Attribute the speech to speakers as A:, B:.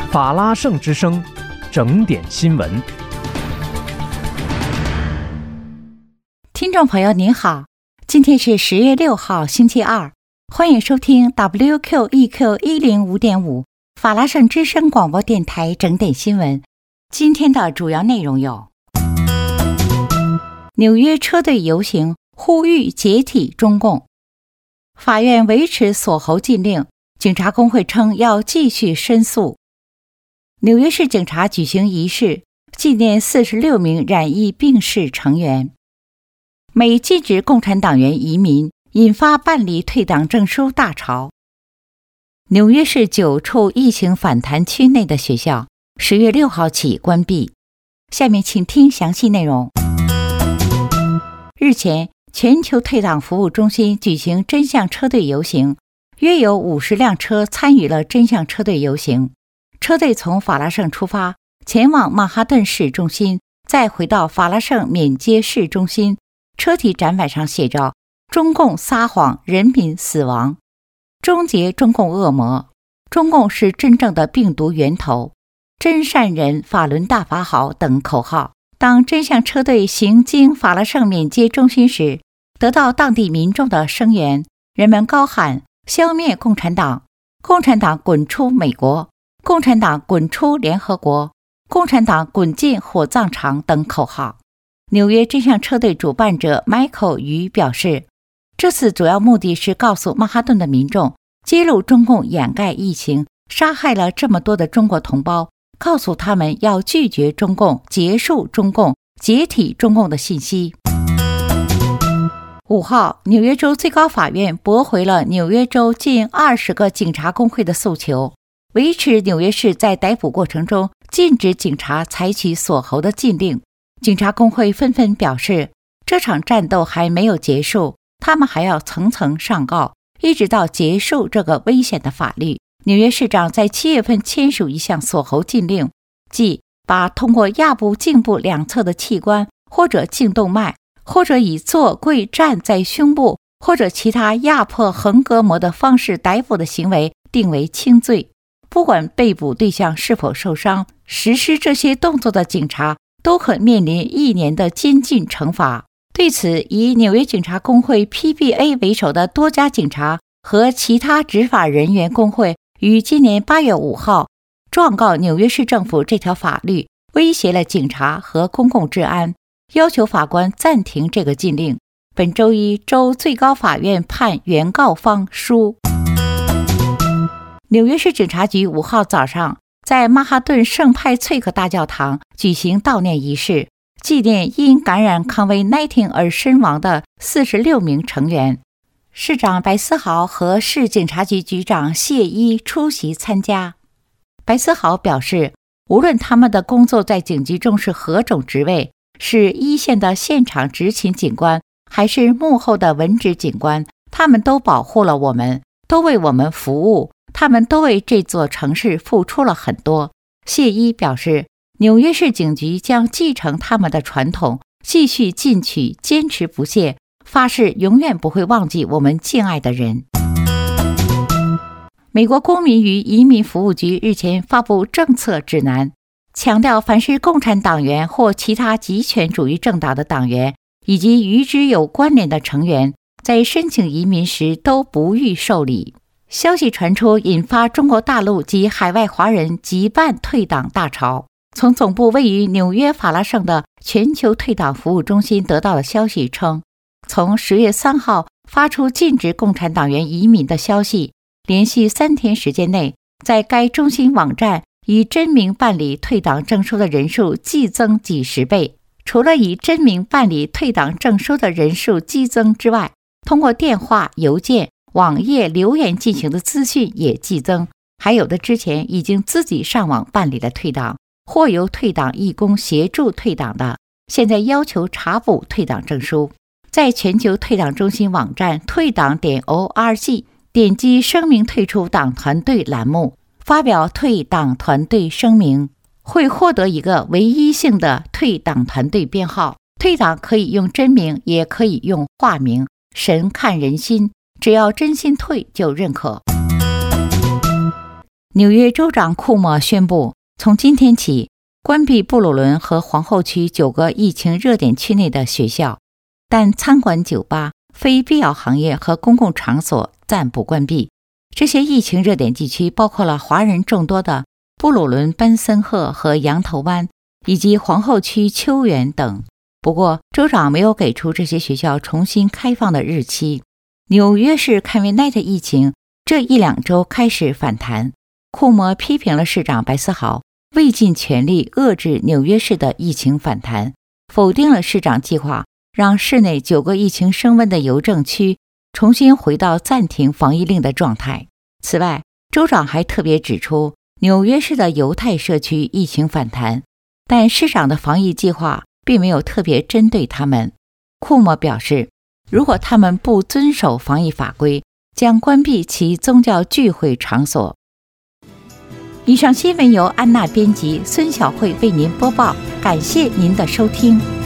A: 法拉盛之声，整点新闻。
B: 听众朋友您好，今天是10月6号星期二，欢迎收听 WQEQ105.5 法拉盛之声广播电台整点新闻。今天的主要内容有：纽约车队游行呼吁解体中共，法院维持锁喉禁令，警察工会称要继续申诉。纽约市警察举行仪式，纪念46名染疫病逝成员。美禁止共产党员移民，引发办理退党证书大潮。纽约市9处疫情反弹区内的学校10月6号起关闭。下面请听详细内容。日前，全球退党服务中心举行真相车队游行，约有50辆车参与了真相车队游行。车队从法拉盛出发，前往曼哈顿市中心，再回到法拉盛缅街市中心。车体展板上写着：中共撒谎，人民死亡，终结中共恶魔，中共是真正的病毒源头，真善人，法轮大法好等口号。当真相车队行经法拉盛缅街中心时，得到当地民众的声援，人们高喊消灭共产党，共产党滚出美国，共产党滚出联合国，共产党滚进火葬场等口号。纽约真相车队主办者 Michael 于表示，这次主要目的是告诉曼哈顿的民众，揭露中共掩盖疫情，杀害了这么多的中国同胞，告诉他们要拒绝中共，结束中共，解体中共的信息。5号，纽约州最高法院驳回了纽约州近20个警察工会的诉求，维持纽约市在逮捕过程中禁止警察采取锁喉的禁令。警察工会纷纷表示，这场战斗还没有结束，他们还要层层上告，一直到结束这个危险的法律。纽约市长在7月份签署一项锁喉禁令，即把通过腋部、颈部两侧的器官或者颈动脉，或者以坐跪站在胸部或者其他压迫横膈膜的方式逮捕的行为定为轻罪。不管被捕对象是否受伤，实施这些动作的警察都可面临1年的监禁惩罚。对此，以纽约警察工会 PBA 为首的多家警察和其他执法人员工会于今年8月5号状告纽约市政府这条法律威胁了警察和公共治安，要求法官暂停这个禁令。本周一，州最高法院判原告方输。纽约市警察局5号早上在曼哈顿圣派翠克大教堂举行悼念仪式，纪念因感染康威-19而身亡的46名成员。市长白思豪和市警察局局长谢一出席参加。白思豪表示，无论他们的工作在警局中是何种职位，是一线的现场执勤警官，还是幕后的文职警官，他们都保护了我们，都为我们服务，他们都为这座城市付出了很多。谢一表示，纽约市警局将继承他们的传统，继续进取，坚持不懈，发誓永远不会忘记我们敬爱的人。美国公民与移民服务局日前发布政策指南，强调凡是共产党员或其他极权主义政党的党员以及与之有关联的成员，在申请移民时都不予受理。消息传出，引发中国大陆及海外华人急办退党大潮。从总部位于纽约法拉盛的全球退党服务中心得到的消息称，从10月3号发出禁止共产党员移民的消息，连续3天时间内，在该中心网站以真名办理退党证书的人数激增几十倍。除了以真名办理退党证书的人数激增之外，通过电话、邮件、网页留言进行的资讯也激增，还有的之前已经自己上网办理了退党，或由退党义工协助退党的，现在要求查补退党证书。在全球退党中心网站退党.org点击声明退出党团队栏目，发表退党团队声明，会获得一个唯一性的退党团队编号。退党可以用真名，也可以用化名，神看人心，只要真心退就认可。 纽约州长库莫宣布，从今天起关闭布鲁伦和皇后区9个疫情热点区内的学校，但餐馆、酒吧、非必要行业和公共场所暂不关闭。这些疫情热点地区包括了华人众多的布鲁伦、班森赫和羊头湾，以及皇后区秋园等。不过，州长没有给出这些学校重新开放的日期。纽约市康维奈特疫情这1-2周开始反弹，库莫批评了市长白思豪未尽全力遏制纽约市的疫情反弹，否定了市长计划让市内9个疫情升温的邮政区重新回到暂停防疫令的状态。此外，州长还特别指出，纽约市的犹太社区疫情反弹，但市长的防疫计划并没有特别针对他们。库莫表示，如果他们不遵守防疫法规，将关闭其宗教聚会场所。以上新闻由安娜编辑，孙晓慧为您播报，感谢您的收听。